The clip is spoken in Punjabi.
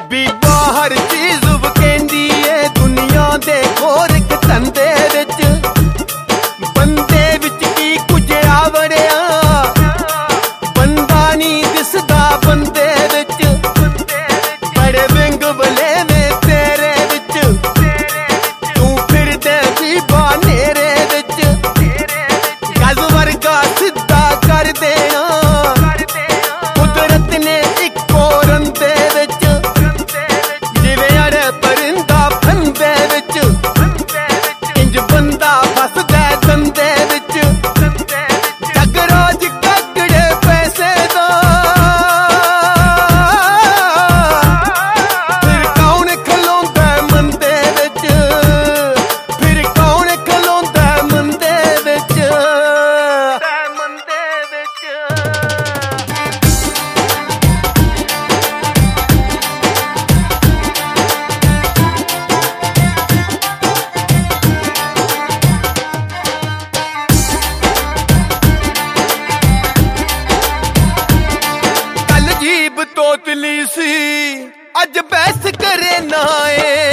ਬੀਬੀ ਬਾਹਰ ਚੀਜ਼ ਵਕੈਂਦੀ ਏ ਦੁਨੀਆ ਦੇ ਹੋਰ ਇੱਕ ਧੰਦੇ ਵਿੱਚ ਬੰਦੇ ਵਿੱਚ ਕੀ ਕੁਝ ਆਵੜਿਆ ਬੰਦਾ ਨਹੀਂ ਦਿਸਦਾ ਬੰਦੇ ਵਿੱਚ ਬੜੇ ਵਿੰਗ ਵਲੇਵੇਂ ਤੇਰੇ ਵਿੱਚ ਤੂੰ ਫਿਰਦੇ ਬੀਬਾ ਨੇਰੇ ਵਿੱਚ ਗਜ਼ ਵਰਗਾ ਸਿੱਧਾ ਕਰ ਦੇਣਾ ਕੁਦਰਤ ਨੇ ਇੱਕੋ ਰੰਦੇ ਵਿੱਚ ਜਿਵੇਂ ਅੜੇ ਪਰਿੰਦਾ ਫੰਦੇ ਵਿੱਚ ਇੰਜ ਬੰਦਾ ਫਸਦਾ ਦੰਦੇ ਵਿੱਚ ਜਗ ਰੋਜ ਕੱਕੜੇ ਪੈਸੇ ਦਾ ਫਿਰ ਕੌਣ ਖਲੋਂਦਾ ਮੰਦੇ ਵਿੱਚ ਫਿਰ ਕੌਣ ਖਲੋਂਦਾ ਮੰਦੇ ਵਿੱਚ ਕੱਲ ਜੀਬ ਤੋਤਲੀ ਸੀ ਅੱਜ ਬਹਿਸ ਕਰੇ ਨਾ ਏ